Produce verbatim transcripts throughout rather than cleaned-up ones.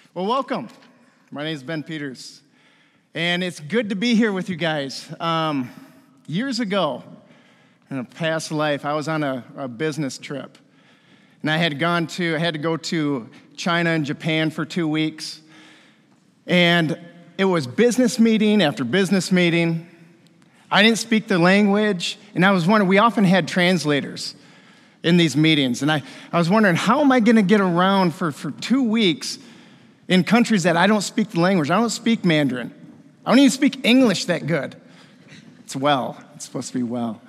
Well, welcome. My name is Ben Peters, and it's good to be here with you guys. Um, years ago, in a past life, I was on a, a business trip, and I had gone to, I had to go to China and Japan for two weeks, and it was business meeting after business meeting. I didn't speak the language, and I was wondering, we often had translators in these meetings, and I, I was wondering, how am I going to get around for, for two weeks in countries that I don't speak the language? I don't speak Mandarin. I don't even speak English that good. It's well. It's supposed to be well.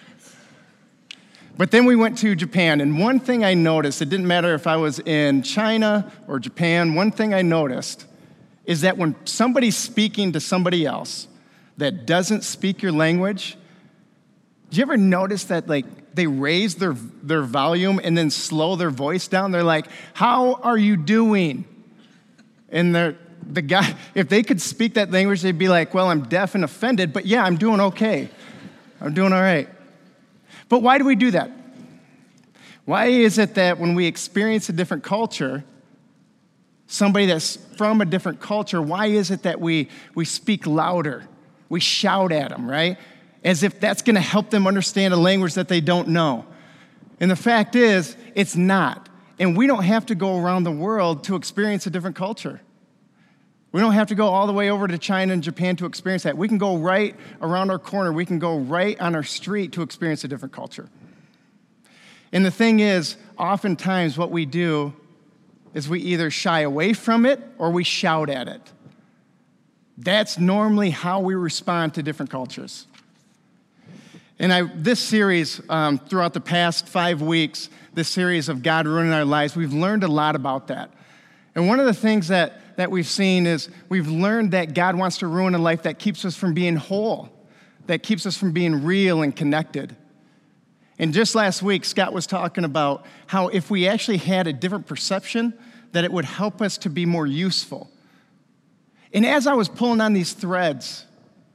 But then we went to Japan, and one thing I noticed, it didn't matter if I was in China or Japan, one thing I noticed is that when somebody's speaking to somebody else that doesn't speak your language, do you ever notice that, like, they raise their, their volume and then slow their voice down? They're like, "How are you doing?" And the the guy, if they could speak that language, they'd be like, "Well, I'm deaf and offended, but yeah, I'm doing okay. I'm doing all right." But why do we do that? Why is it that when we experience a different culture, somebody that's from a different culture, why is it that we, we speak louder? We shout at them, right? As if that's going to help them understand a language that they don't know. And the fact is, it's not. And we don't have to go around the world to experience a different culture. We don't have to go all the way over to China and Japan to experience that. We can go right around our corner. We can go right on our street to experience a different culture. And the thing is, oftentimes what we do is we either shy away from it or we shout at it. That's normally how we respond to different cultures. And I, this series, um, throughout the past five weeks, this series of God ruining our lives, we've learned a lot about that. And one of the things that, that we've seen is we've learned that God wants to ruin a life that keeps us from being whole, that keeps us from being real and connected. And just last week, Scott was talking about how if we actually had a different perception, that it would help us to be more useful. And as I was pulling on these threads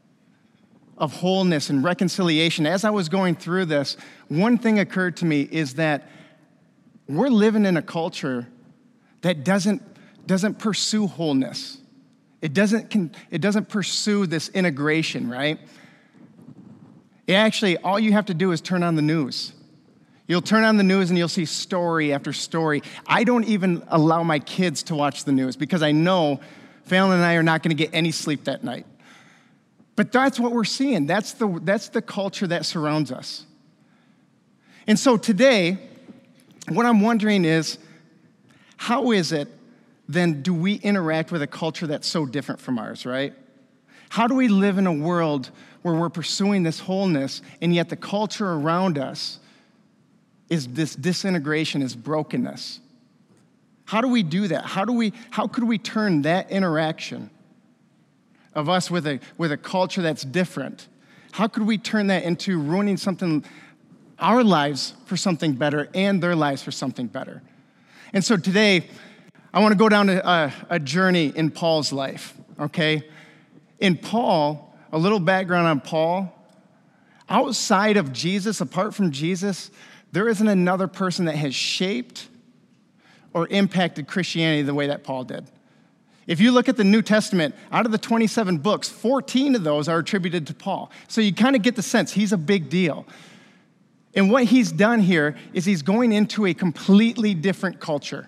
of wholeness and reconciliation, as I was going through this, one thing occurred to me is that we're living in a culture that doesn't, doesn't pursue wholeness. It doesn't, it doesn't pursue this integration, right? It actually, all you have to do is turn on the news. You'll turn on the news and you'll see story after story. I don't even allow my kids to watch the news because I know Fallon and I are not going to get any sleep that night. But that's what we're seeing. That's the, that's the culture that surrounds us. And so today, what I'm wondering is, how is it then do we interact with a culture that's so different from ours, right? How do we live in a world where we're pursuing this wholeness and yet the culture around us is this disintegration, is brokenness? How do we do that? How do we, how could we turn that interaction of us with a, with a culture that's different, how could we turn that into ruining something, our lives for something better and their lives for something better? And so today, I want to go down a, a journey in Paul's life, okay? In Paul, a little background on Paul, outside of Jesus, apart from Jesus, there isn't another person that has shaped or impacted Christianity the way that Paul did. If you look at the New Testament, out of the twenty-seven books, fourteen of those are attributed to Paul. So you kind of get the sense he's a big deal. And what he's done here is he's going into a completely different culture.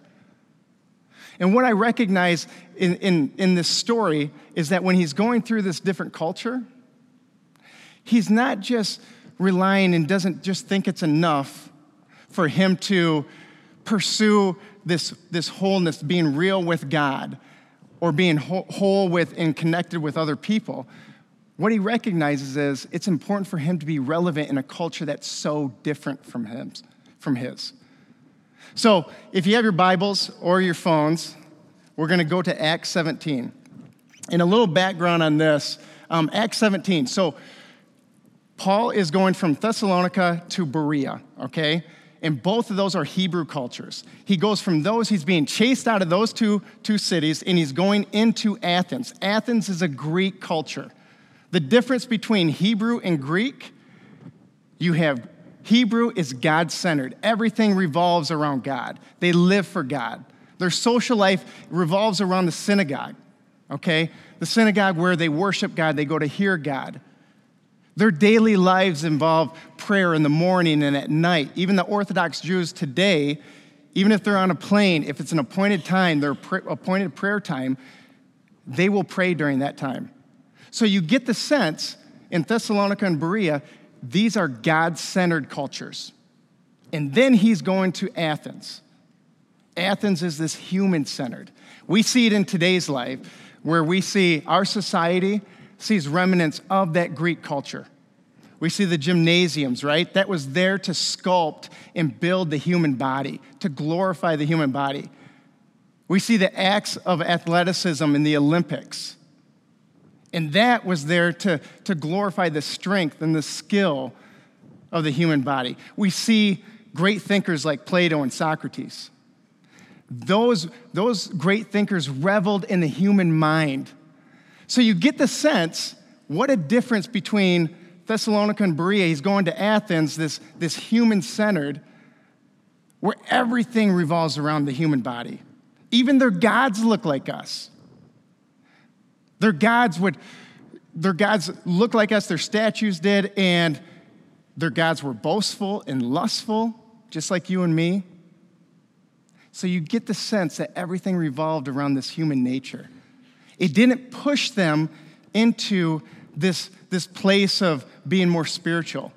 And what I recognize in, in, in this story is that when he's going through this different culture, he's not just relying and doesn't just think it's enough for him to pursue this, this wholeness, being real with God, or being whole with and connected with other people. What he recognizes is it's important for him to be relevant in a culture that's so different from him, from his. So if you have your Bibles or your phones, we're going to go to Acts seventeen. And a little background on this, um, Acts seventeen. So Paul is going from Thessalonica to Berea, okay? And both of those are Hebrew cultures. He goes from those, he's being chased out of those two, two cities, and he's going into Athens. Athens is a Greek culture. The difference between Hebrew and Greek, you have Hebrew is God-centered. Everything revolves around God. They live for God. Their social life revolves around the synagogue, okay? The synagogue where they worship God, they go to hear God. Their daily lives involve prayer in the morning and at night. Even the Orthodox Jews today, even if they're on a plane, if it's an appointed time, their appointed prayer time, they will pray during that time. So you get the sense in Thessalonica and Berea, these are God-centered cultures. And then he's going to Athens. Athens is this human-centered. We see it in today's life where we see our society sees remnants of that Greek culture. We see the gymnasiums, right? That was there to sculpt and build the human body, to glorify the human body. We see the acts of athleticism in the Olympics. And that was there to, to glorify the strength and the skill of the human body. We see great thinkers like Plato and Socrates. Those, those great thinkers reveled in the human mind. So you get the sense, what a difference between Thessalonica and Berea. He's going to Athens, this, this human-centered, where everything revolves around the human body. Even their gods look like us. Their gods would, their gods look like us, their statues did, and their gods were boastful and lustful, just like you and me. So you get the sense that everything revolved around this human nature. It didn't push them into this, this place of being more spiritual.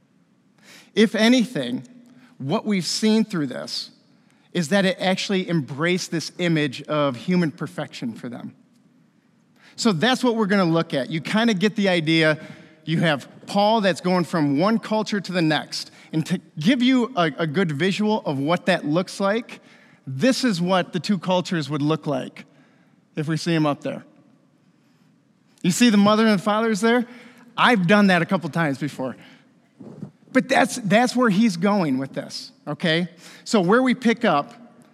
If anything, what we've seen through this is that it actually embraced this image of human perfection for them. So that's what we're going to look at. You kind of get the idea. You have Paul that's going from one culture to the next. And to give you a, a good visual of what that looks like, this is what the two cultures would look like if we see them up there. You see the mother and the fathers there? I've done that a couple times before. But that's, that's where he's going with this, okay? So where we pick up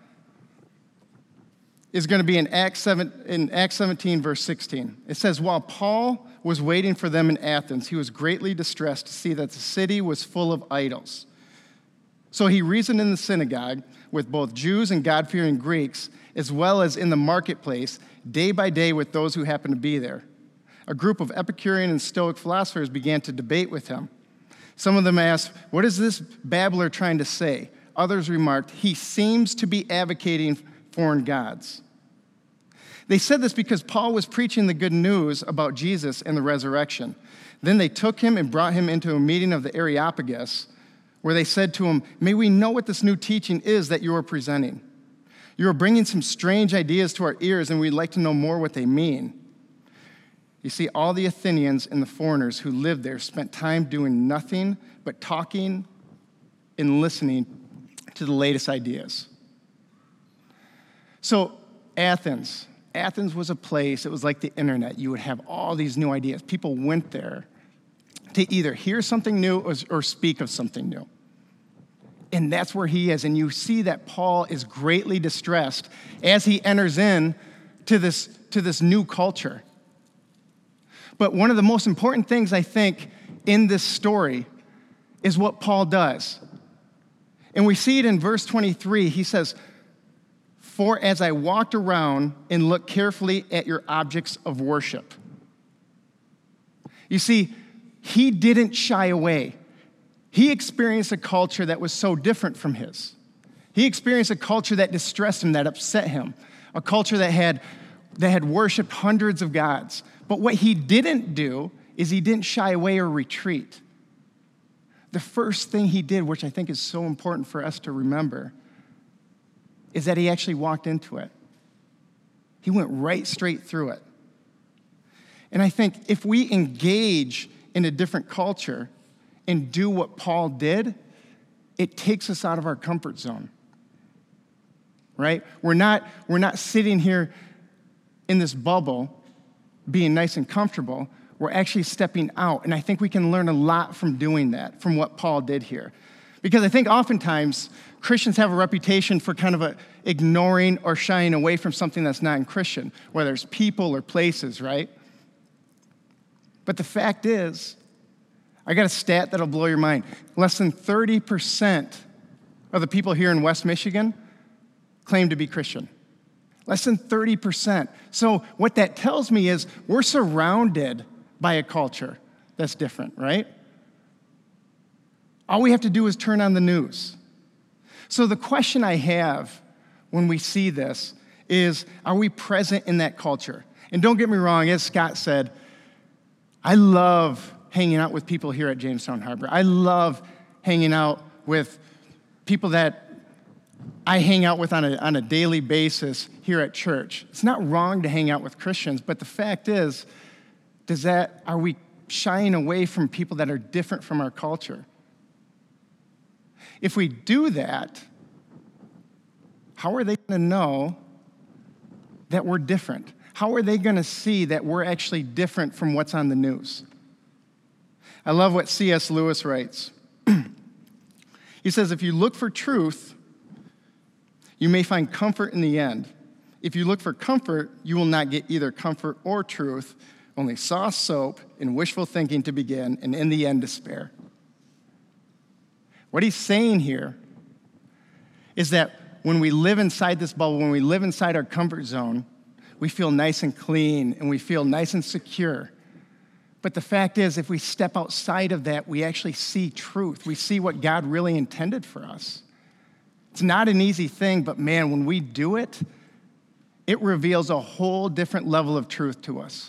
is going to be in Acts seven, in Acts seventeen, verse sixteen. It says, while Paul was waiting for them in Athens, he was greatly distressed to see that the city was full of idols. So he reasoned in the synagogue with both Jews and God-fearing Greeks, as well as in the marketplace, day by day with those who happened to be there. A group of Epicurean and Stoic philosophers began to debate with him. Some of them asked, what is this babbler trying to say? Others remarked, he seems to be advocating foreign gods. They said this because Paul was preaching the good news about Jesus and the resurrection. Then they took him and brought him into a meeting of the Areopagus, where they said to him, may we know what this new teaching is that you are presenting? You are bringing some strange ideas to our ears, and we'd like to know more what they mean. You see, all the Athenians and the foreigners who lived there spent time doing nothing but talking and listening to the latest ideas. So Athens, Athens was a place, it was like the internet. You would have all these new ideas. People went there to either hear something new or, or speak of something new. And that's where he is. And you see that Paul is greatly distressed as he enters in to this, to this new culture. But one of the most important things, I think, in this story is what Paul does. And we see it in verse twenty-three. He says, for as I walked around and looked carefully at your objects of worship. You see, he didn't shy away. He experienced a culture that was so different from his. He experienced a culture that distressed him, that upset him, a culture that had, that had worshiped hundreds of gods. But what he didn't do is he didn't shy away or retreat. The first thing he did, which I think is so important for us to remember, is that he actually walked into it. He went right straight through it. And I think if we engage in a different culture and do what Paul did, it takes us out of our comfort zone, right? We're not, we're not sitting here in this bubble being nice and comfortable. We're actually stepping out. And I think we can learn a lot from doing that, from what Paul did here. Because I think oftentimes Christians have a reputation for kind of a ignoring or shying away from something that's not in Christian, whether it's people or places, right? But the fact is, I got a stat that'll blow your mind. Less than thirty percent of the people here in West Michigan claim to be Christian. Less than thirty percent. So what that tells me is we're surrounded by a culture that's different, right? All we have to do is turn on the news. So the question I have when we see this is, are we present in that culture? And don't get me wrong, as Scott said, I love hanging out with people here at Jamestown Harbor. I love hanging out with people that I hang out with on a, on a daily basis here at church. It's not wrong to hang out with Christians, but the fact is, does that, are we shying away from people that are different from our culture? If we do that, how are they going to know that we're different? How are they going to see that we're actually different from what's on the news? I love what C S Lewis writes. He says, if you look for truth, you may find comfort in the end. If you look for comfort, you will not get either comfort or truth, only soft soap and wishful thinking to begin, and in the end, despair. What he's saying here is that when we live inside this bubble, when we live inside our comfort zone, we feel nice and clean and we feel nice and secure. But the fact is, if we step outside of that, we actually see truth. We see what God really intended for us. It's not an easy thing, but man, when we do it, it reveals a whole different level of truth to us.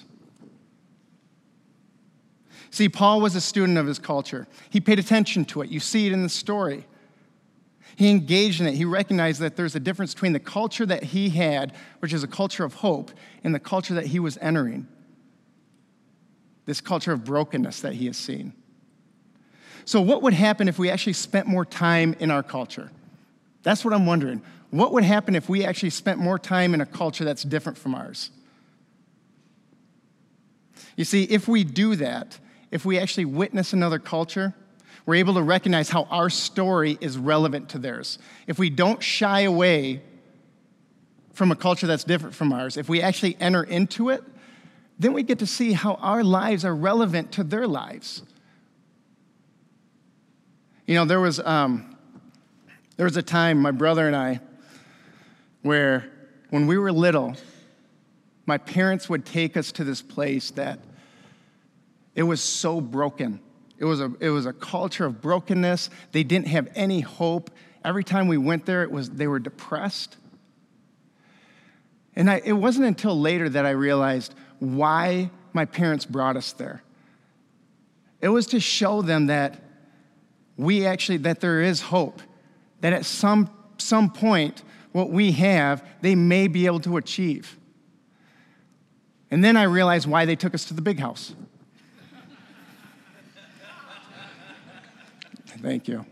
See, Paul was a student of his culture. He paid attention to it. You see it in the story. He engaged in it. He recognized that there's a difference between the culture that he had, which is a culture of hope, and the culture that he was entering. This culture of brokenness that he has seen. So what would happen if we actually spent more time in our culture? That's what I'm wondering. What would happen if we actually spent more time in a culture that's different from ours? You see, if we do that, if we actually witness another culture, we're able to recognize how our story is relevant to theirs. If we don't shy away from a culture that's different from ours, if we actually enter into it, then we get to see how our lives are relevant to their lives. You know, there was um, there was a time, my brother and I, where when we were little, my parents would take us to this place that it was so broken. It was a it was a culture of brokenness. They didn't have any hope. Every time we went there, it was they were depressed. And I, it wasn't until later that I realized why my parents brought us there. It was to show them that we actually, that there is hope, that at some, some point, what we have, they may be able to achieve. And then I realized why they took us to the big house. Thank you.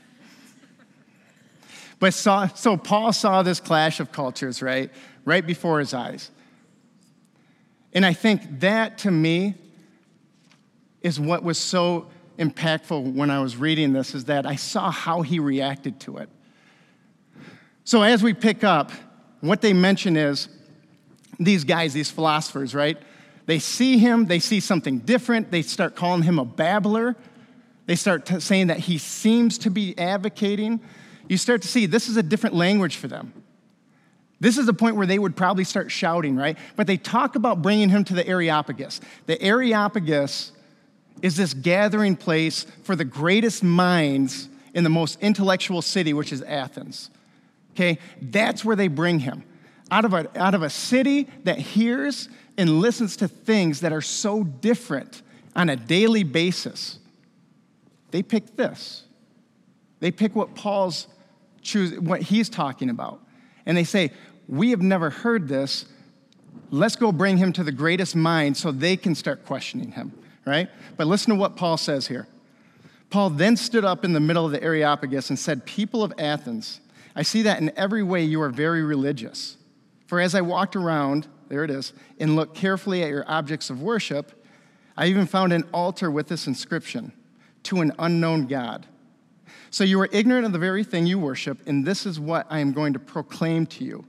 But saw, so Paul saw this clash of cultures, right? Right before his eyes. And I think that, to me, is what was so impactful when I was reading this, is that I saw how he reacted to it. So as we pick up, what they mention is these guys, these philosophers, right? They see him, they see something different, they start calling him a babbler. They start t- saying that he seems to be advocating. You start to see this is a different language for them. This is the point where they would probably start shouting, right? But they talk about bringing him to the Areopagus. The Areopagus is this gathering place for the greatest minds in the most intellectual city, which is Athens. Okay? That's where they bring him. Out of a, out of a city that hears and listens to things that are so different on a daily basis, they pick this. They pick what Paul's choose, what he's talking about. And they say, we have never heard this. Let's go bring him to the greatest mind so they can start questioning him, right? But listen to what Paul says here. Paul then stood up in the middle of the Areopagus and said, people of Athens, I see that in every way you are very religious. For as I walked around, there it is, and looked carefully at your objects of worship, I even found an altar with this inscription, to an unknown God. So you are ignorant of the very thing you worship, and this is what I am going to proclaim to you.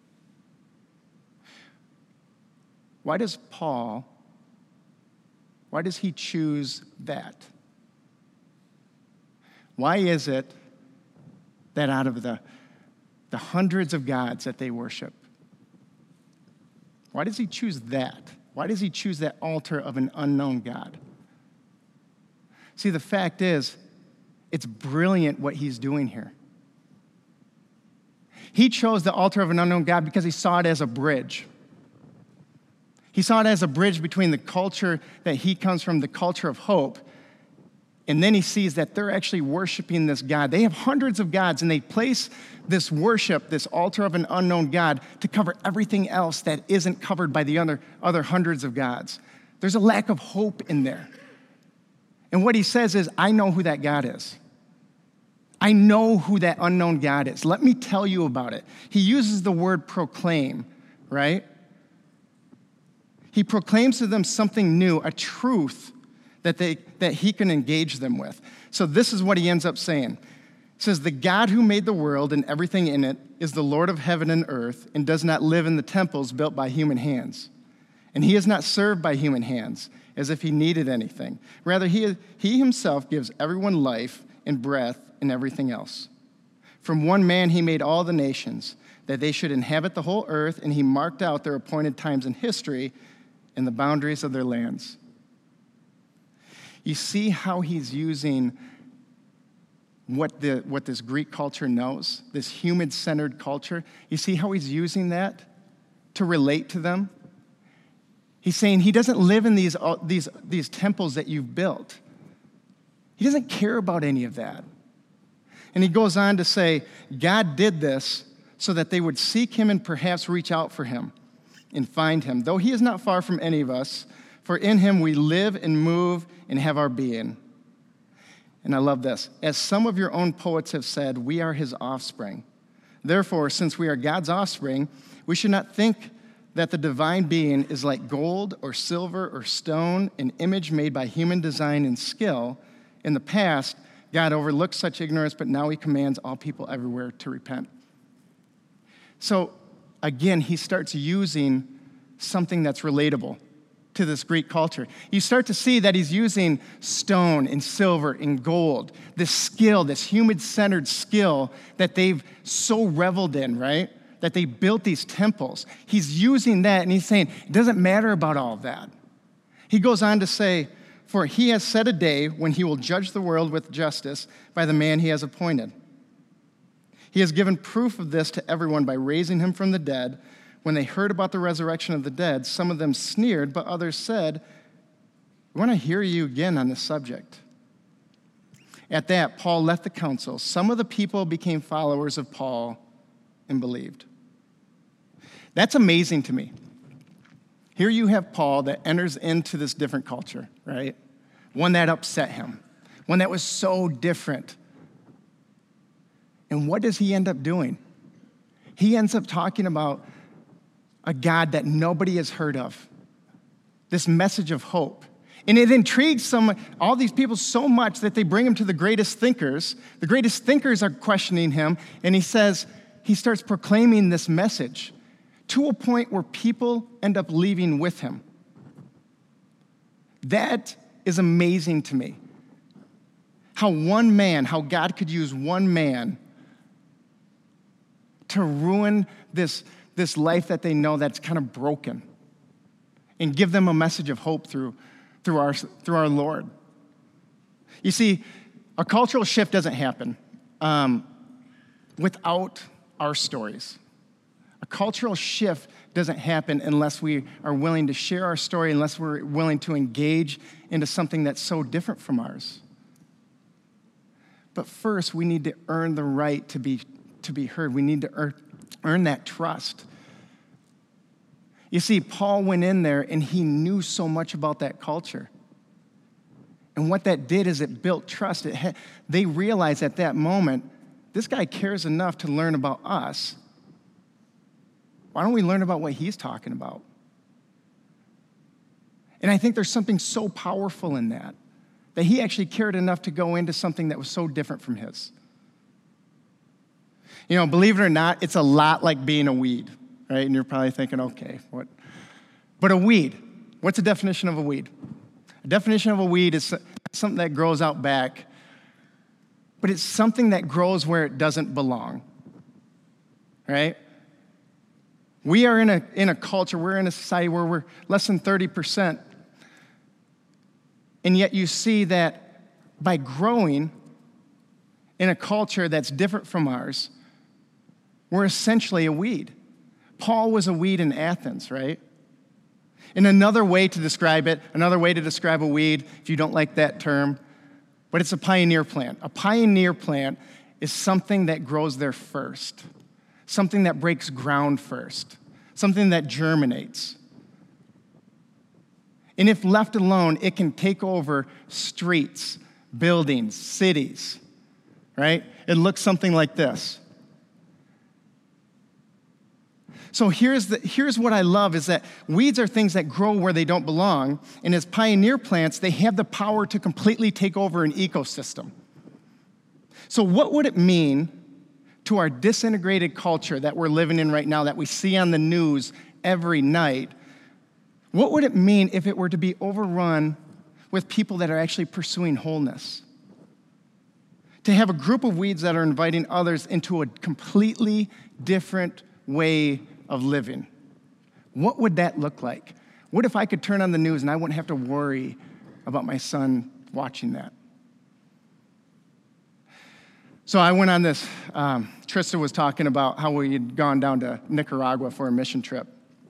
Why does Paul, why does he choose that? Why is it that out of the, the hundreds of gods that they worship, Why does he choose that? Why does he choose that altar of an unknown God? See, the fact is, it's brilliant what he's doing here. He chose the altar of an unknown God because he saw it as a bridge. He saw it as a bridge between the culture that he comes from, the culture of hope, and then he sees that they're actually worshiping this God. They have hundreds of gods, and they place this worship, this altar of an unknown God, to cover everything else that isn't covered by the other, other hundreds of gods. There's a lack of hope in there. And what he says is, I know who that God is. I know who that unknown God is. Let me tell you about it. He uses the word proclaim, right? He proclaims to them something new, a truth that they that he can engage them with. So this is what he ends up saying. He says, the God who made the world and everything in it is the Lord of heaven and earth and does not live in the temples built by human hands. And he is not served by human hands as if he needed anything. Rather, he, he himself gives everyone life and breath and everything else. From one man he made all the nations, that they should inhabit the whole earth, and he marked out their appointed times in history and the boundaries of their lands. You see how he's using what, the, what this Greek culture knows, this human-centered culture. You see how he's using that to relate to them? He's saying he doesn't live in these, uh, these, these temples that you've built. He doesn't care about any of that. And he goes on to say, God did this so that they would seek him and perhaps reach out for him and find him, though he is not far from any of us, for in him we live and move and have our being. And I love this. As some of your own poets have said, we are his offspring. Therefore, since we are God's offspring, we should not think that the divine being is like gold or silver or stone, an image made by human design and skill. In the past, God overlooked such ignorance, but now he commands all people everywhere to repent. So, again, he starts using something that's relatable to this Greek culture. You start to see that he's using stone and silver and gold, this skill, this human-centered skill that they've so reveled in, right? That they built these temples. He's using that, and he's saying, it doesn't matter about all of that. He goes on to say, for he has set a day when he will judge the world with justice by the man he has appointed. He has given proof of this to everyone by raising him from the dead. When they heard about the resurrection of the dead, some of them sneered, but others said, we want to hear you again on this subject. At that, Paul left the council. Some of the people became followers of Paul and believed. That's amazing to me. Here you have Paul that enters into this different culture, right? One that upset him, one that was so different. And what does he end up doing? He ends up talking about a God that nobody has heard of, this message of hope. And it intrigues some, all these people so much that they bring him to the greatest thinkers. The greatest thinkers are questioning him, and he says, he starts proclaiming this message to a point where people end up leaving with him. That is amazing to me. How one man, how God could use one man to ruin this, this life that they know that's kind of broken and give them a message of hope through, through, our, through our Lord. You see, a cultural shift doesn't happen um, without our stories. A cultural shift doesn't happen unless we are willing to share our story, unless we're willing to engage into something that's so different from ours. But first, we need to earn the right to be, to be heard. We need to earn, earn that trust. You see, Paul went in there and he knew so much about that culture. And what that did is it built trust. It had, they realized at that moment, this guy cares enough to learn about us. Why don't we learn about what he's talking about? And I think there's something so powerful in that, that he actually cared enough to go into something that was so different from his. You know, believe it or not, it's a lot like being a weed, right? And you're probably thinking, okay, what? But a weed, what's the definition of a weed? A definition of a weed is something that grows out back, but it's something that grows where it doesn't belong, right? We are in a, in a culture, we're in a society where we're less than thirty percent. And yet you see that by growing in a culture that's different from ours, we're essentially a weed. Paul was a weed in Athens, right? And another way to describe it, another way to describe a weed, if you don't like that term, but it's a pioneer plant. A pioneer plant is something that grows there first, something that breaks ground first, something that germinates. And if left alone, it can take over streets, buildings, cities, right? It looks something like this. So here's, the, here's what I love is that weeds are things that grow where they don't belong, and as pioneer plants, they have the power to completely take over an ecosystem. So what would it mean to our disintegrated culture that we're living in right now, that we see on the news every night? What would it mean if it were to be overrun with people that are actually pursuing wholeness? To have a group of weeds that are inviting others into a completely different way of living. What would that look like? What if I could turn on the news and I wouldn't have to worry about my son watching that? So I went on this, um, Trista was talking about how we had gone down to Nicaragua for a mission trip.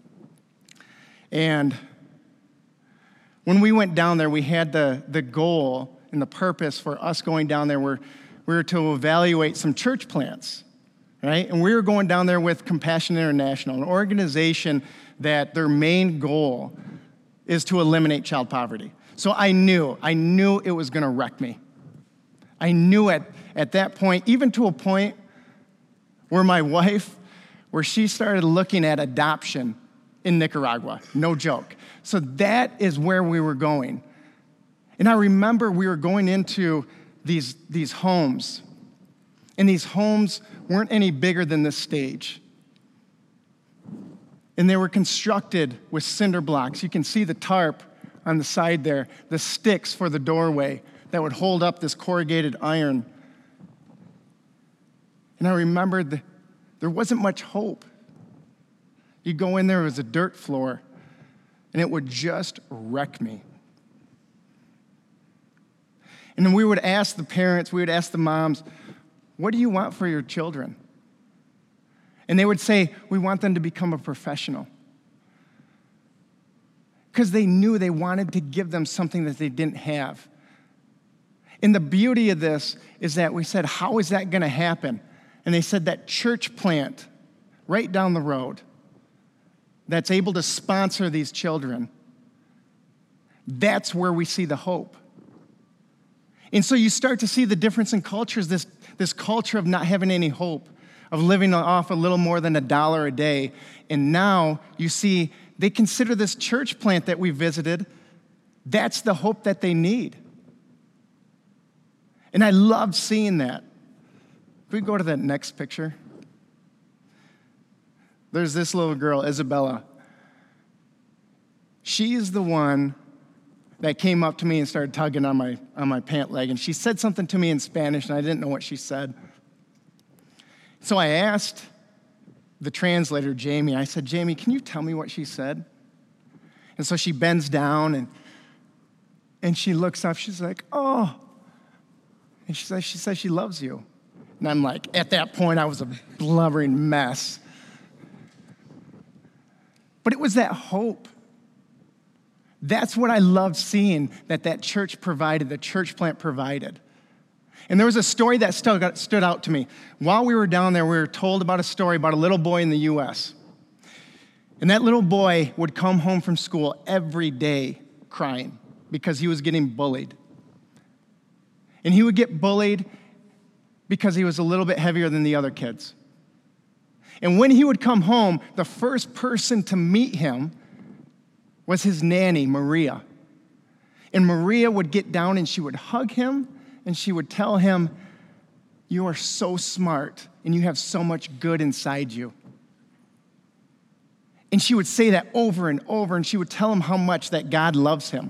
And when we went down there, we had the, the goal and the purpose for us going down there were we were to evaluate some church plants, right? And we were going down there with Compassion International, an organization that their main goal is to eliminate child poverty. So I knew, I knew it was gonna wreck me. I knew it at that point, even to a point where my wife, where she started looking at adoption in Nicaragua, no joke. So that is where we were going. And I remember we were going into these, these homes, and these homes weren't any bigger than this stage. And they were constructed with cinder blocks. You can see the tarp on the side there, the sticks for the doorway that would hold up this corrugated iron. And I remembered the, there wasn't much hope. You go in there, it was a dirt floor, and it would just wreck me. And then we would ask the parents, we would ask the moms, what do you want for your children? And they would say, we want them to become a professional. Because they knew they wanted to give them something that they didn't have. And the beauty of this is that we said, how is that going to happen? And they said that church plant right down the road that's able to sponsor these children, that's where we see the hope. And so you start to see the difference in cultures, this, this culture of not having any hope, of living off a little more than a dollar a day. And now you see they consider this church plant that we visited, that's the hope that they need. And I love seeing that. If we go to that next picture. There's this little girl, Isabella. She's the one that came up to me and started tugging on my, on my pant leg. And she said something to me in Spanish, and I didn't know what she said. So I asked the translator, Jamie, I said, Jamie, can you tell me what she said? And so she bends down, and, and she looks up. She's like, oh. And she says, she says she loves you. And I'm like, at that point, I was a blubbering mess. But it was that hope. That's what I loved seeing that that church provided, the church plant provided. And there was a story that stood, stood out to me. While we were down there, we were told about a story about a little boy in the U S And that little boy would come home from school every day crying because he was getting bullied. And he would get bullied because he was a little bit heavier than the other kids. And when he would come home, the first person to meet him was his nanny, Maria. And Maria would get down and she would hug him and she would tell him, you are so smart and you have so much good inside you. And she would say that over and over, and she would tell him how much that God loves him.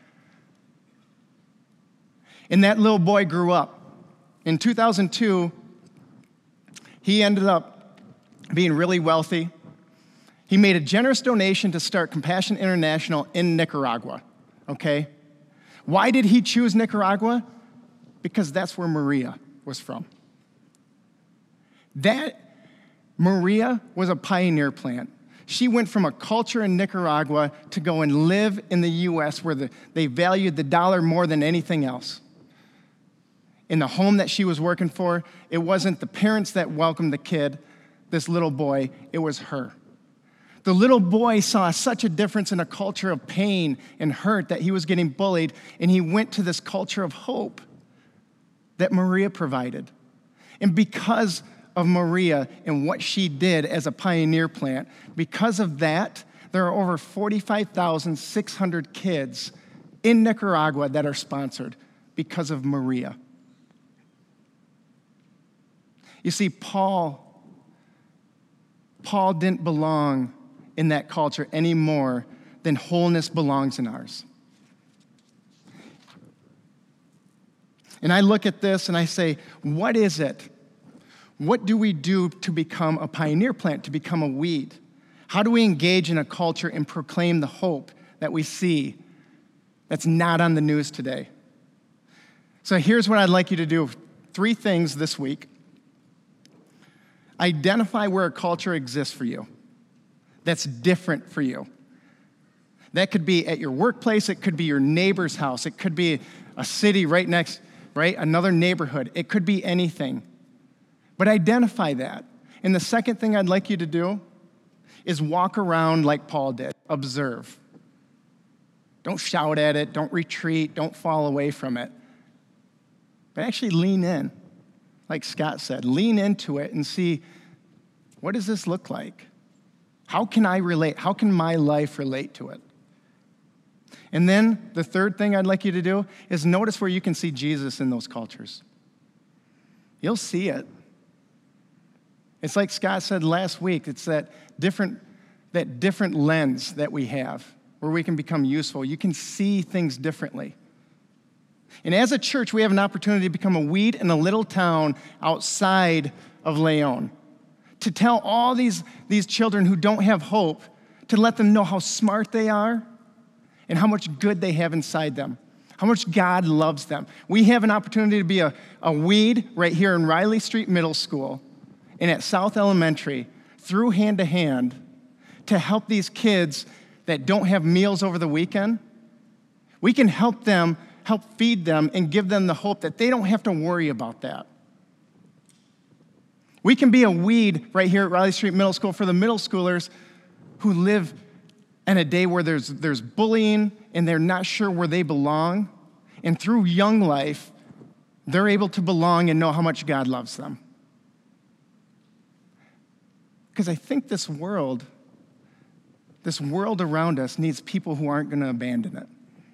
And that little boy grew up. In two thousand two, he ended up being really wealthy. He made a generous donation to start Compassion International in Nicaragua, okay? Why did he choose Nicaragua? Because that's where Maria was from. That, Maria was a pioneer plant. She went from a culture in Nicaragua to go and live in the U S where the, they valued the dollar more than anything else. In the home that she was working for, it wasn't the parents that welcomed the kid, this little boy, it was her. The little boy saw such a difference in a culture of pain and hurt that he was getting bullied, and he went to this culture of hope that Maria provided. And because of Maria and what she did as a pioneer plant, because of that, there are over forty-five thousand six hundred kids in Nicaragua that are sponsored because of Maria. You see, Paul, Paul didn't belong in that culture any more than wholeness belongs in ours. And I look at this and I say, what is it? What do we do to become a pioneer plant, to become a weed? How do we engage in a culture and proclaim the hope that we see that's not on the news today? So here's what I'd like you to do. Three things this week. Identify where a culture exists for you that's different for you. That could be at your workplace. It could be your neighbor's house. It could be a city right next, right? Another neighborhood. It could be anything. But identify that. And the second thing I'd like you to do is walk around like Paul did. Observe. Don't shout at it. Don't retreat. Don't fall away from it. But actually lean in. Like Scott said, lean into it and see, what does this look like? How can I relate? How can my life relate to it? And then the third thing I'd like you to do is notice where you can see Jesus in those cultures. You'll see it. It's like Scott said last week, it's that different, that different lens that we have where we can become useful. You can see things differently. And as a church, we have an opportunity to become a weed in a little town outside of Leon. To tell all these, these children who don't have hope, to let them know how smart they are and how much good they have inside them, how much God loves them. We have an opportunity to be a, a weed right here in Riley Street Middle School and at South Elementary through Hand to Hand to help these kids that don't have meals over the weekend. We can help them, help feed them, and give them the hope that they don't have to worry about that. We can be a weed right here at Riley Street Middle School for the middle schoolers who live in a day where there's, there's bullying and they're not sure where they belong. And through Young Life, they're able to belong and know how much God loves them. Because I think this world, this world around us needs people who aren't going to abandon it.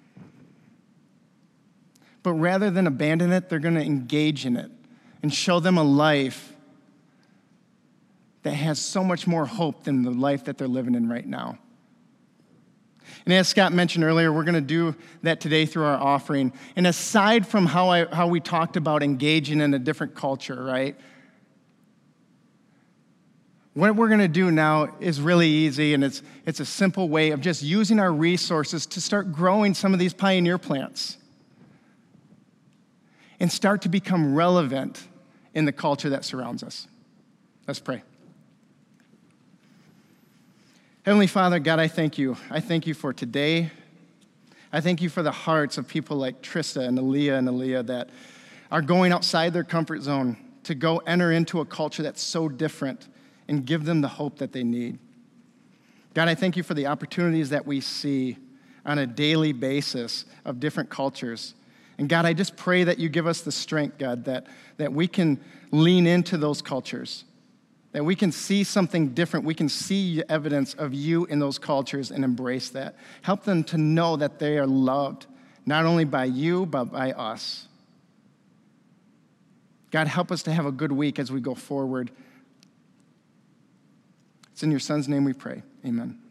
But rather than abandon it, they're going to engage in it and show them a life that has so much more hope than the life that they're living in right now. And as Scott mentioned earlier, we're going to do that today through our offering. And aside from how I how we talked about engaging in a different culture, right? What we're going to do now is really easy, and it's it's a simple way of just using our resources to start growing some of these pioneer plants and start to become relevant in the culture that surrounds us. Let's pray. Heavenly Father, God, I thank you. I thank you for today. I thank you for the hearts of people like Trista and Aaliyah and Aaliyah that are going outside their comfort zone to go enter into a culture that's so different and give them the hope that they need. God, I thank you for the opportunities that we see on a daily basis of different cultures. And God, I just pray that you give us the strength, God, that, that we can lean into those cultures, that we can see something different. We can see evidence of you in those cultures and embrace that. Help them to know that they are loved, not only by you, but by us. God, help us to have a good week as we go forward. It's in your Son's name we pray. Amen.